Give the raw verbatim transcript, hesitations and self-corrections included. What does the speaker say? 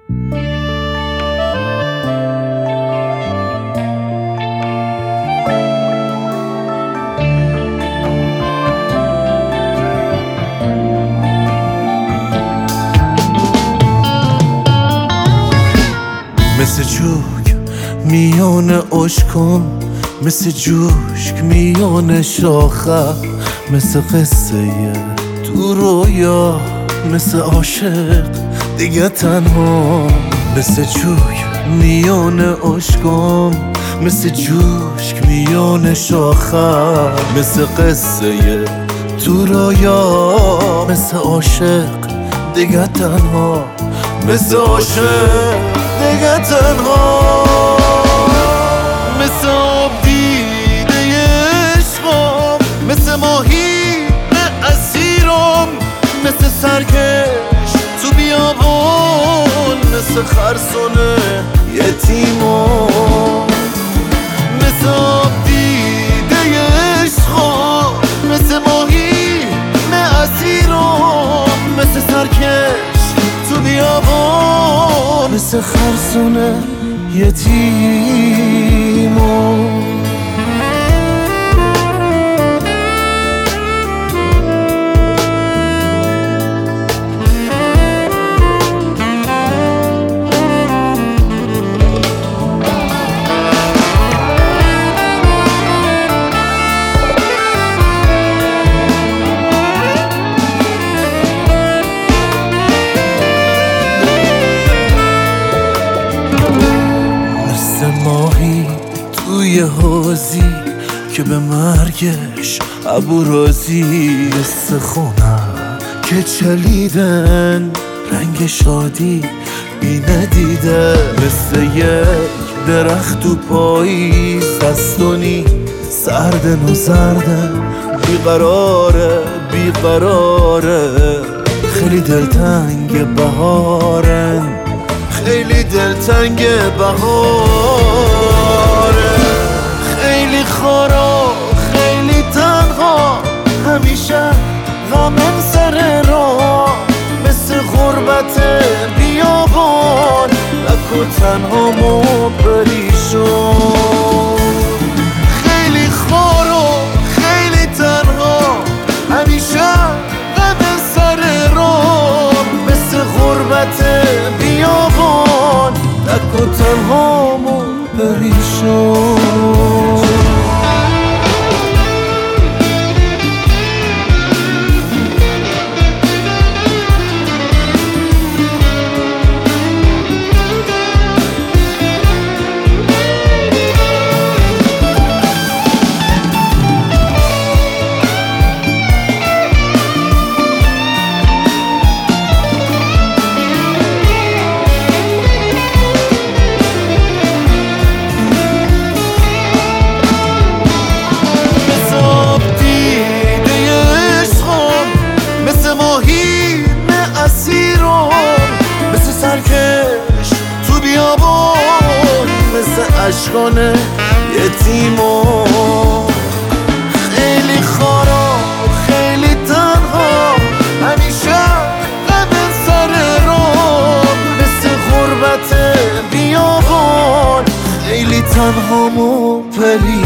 مثل جوک میان اشکم، مثل جوشک میان شاخه، مثل قصه تو رویا، مثل عاشق دیگه تنها. مثل جوک میان اشکم، مثل جوشک میان شاخه، مثل قصه تو رویا، مثل عاشق دیگه تنها، مثل عاشق دیگه تنها. مثل آب دیده عشقم، مثل ماهی اسیرم، مثل سرکش تو بیابون، مثل خرسونه یتیمم. مثل آب دیده عشقم، مثل ماهی اسیرم، مثل سرکش تو بیابون، مثل خرسونه یتیمم. ماهی توی حوضی که به مرگش ابو رازی، مثل خونم که چلیدن رنگ شادی بی ندیده، مثل یک درخت تو پاییز دستونی سردن و زردن، بیقراره بیقراره، خیلی دلتنگ بهارن، خیلی دلتنگ بهاره، خیلی خارا خیلی تنها، همیشه غمم سر راه، مثل غربت بیابان نکو تنهامو پریشون. خیلی خارا خیلی تنها، همیشه غمم سر راه، مثل غربت بیابان نکو تنهامو پریشون. تو بیابون مثل اشکانه یتیمم. خیلی خارا خیلی تنها، همیشه غم سر راه، مثل غربت بیابون خیلی تنهامو پری